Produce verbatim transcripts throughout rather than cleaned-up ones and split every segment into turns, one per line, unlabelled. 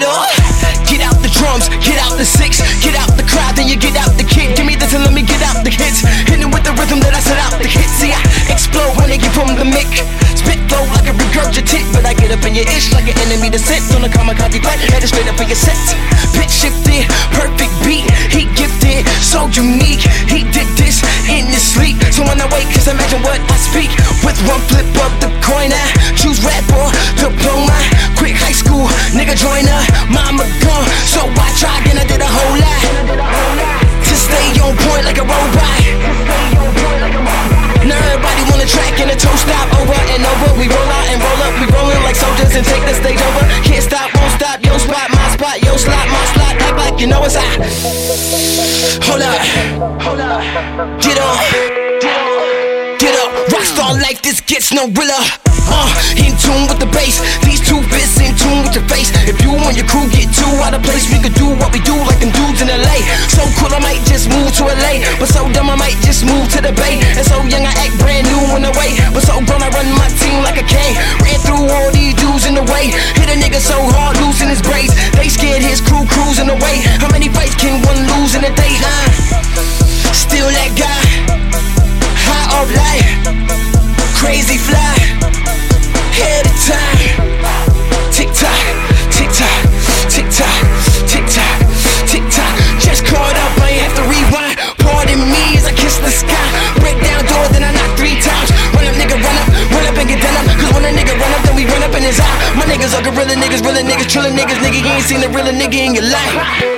up. Get out the drums, get out the six, get out the crowd, then you get out the kick. Give me this and let me get out the hits. Hitting with the rhythm that I set out the hits. See, I explode when they get from the mic. Spit flow like a regurgitate, but I get up in your ish like an enemy to sit on a kamikaze flight, headed straight up in your sets. Pitch shifted, perfect beat, he gifted, so unique. He did this in his sleep, so when I wake, just imagine what I speak. With one flip of the coin, I choose rap or diploma. Quick high school, nigga joiner, mama gone, so I tried and I did a whole lot to stay on point like a robot. Now everybody wanna track and a toe stop over and over. We roll out and roll up, we rollin' like soldiers and take the stage over. Can't stop, won't stop, yo spot, my spot, yo slot, my slot. Act like you know it's hot. Hold up, hold up, get up, get up. Rockstar life, this gets no realer. Uh, in tune with the bass, these two bits in tune with your face. If you and your crew get too out of place, we could do what we do like them dudes in L A. So cool I might just move to L A, but so dumb I might just move to the Bay. And so young I act brand new in the way, but so grown I run my team like a cane. Ran through all these dudes in the way, hit a nigga so hard losing his braids. They scared his crew cruising away. How many fights can one lose in a day? Huh? Still that guy, high off life, crazy fly. Head of time. Tick tock, tick tock, tick tock, tick tock, tick tock. Just caught up, I have to rewind. Pardon me as I kiss the sky. Break down doors, then I knock three times. Run up, nigga, run up, run up and get done up. Cause when a nigga run up, then we run up in his eye. My niggas are gorilla niggas, real niggas, trillin' niggas. Nigga, you ain't seen a real nigga in your life.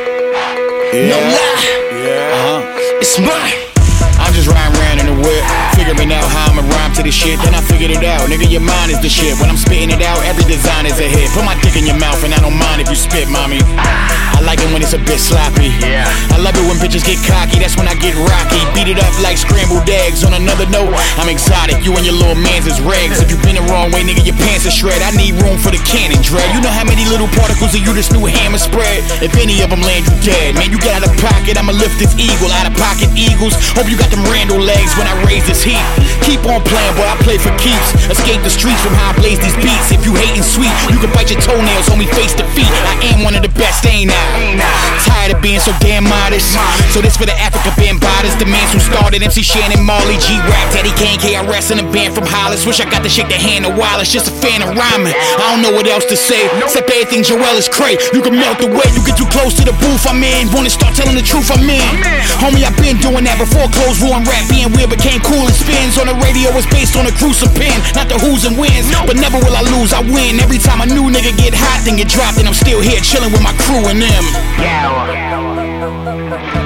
Yeah.
No lie,
Yeah. Uh-huh.
It's mine.
I'm just riding around in the whip, figuring out how I'ma rhyme to this shit. Then I figured it out, nigga, your mind is the shit. When I'm spitting it out, every design is a hit. Put my dick in your mouth and I don't mind if you spit, mommy. I like it when it's a bit sloppy. Yeah. I love it when bitches get cocky, that's when I get rocky. Beat it up like scrambled eggs. On another note, I'm exotic, you and your little mans is regs. If you been the wrong way, nigga, your pants are shred. I need room for the cannon, dread. You know how many little particles of you this new hammer spread? If any of them land, you dead. Man, you get out of pocket, I'ma lift this eagle. Out of pocket eagles, hope you got them Randall legs when I raise this heat. Keep on playing, boy, I play for keeps. Escape the streets from how I blaze these beats. If you hating sweet, you can bite your toenails, homie, face defeat. I am one of the best, ain't I? Tired of being so damn modest. So this for the Africa Bambadas, the mans who started M C Shannon, Marley, G-Rap, Teddy Kane, K R S, and a band from Hollis. Wish I got to shake the hand of Wallace, just a fan of rhyming. I don't know what else to say, except everything Joel is cray. You can melt away, you get too close to the booth I'm in. Wanna start telling the truth I'm in. Homie, I've been doing that before clothes ruined rap. Being weird became cool and spins on the radio was based on a crucible pin. Not the who's and wins, but never will I lose, I win. Every time a new nigga get hot, then get dropped, and I'm still here chilling with my crew and them. Yeah.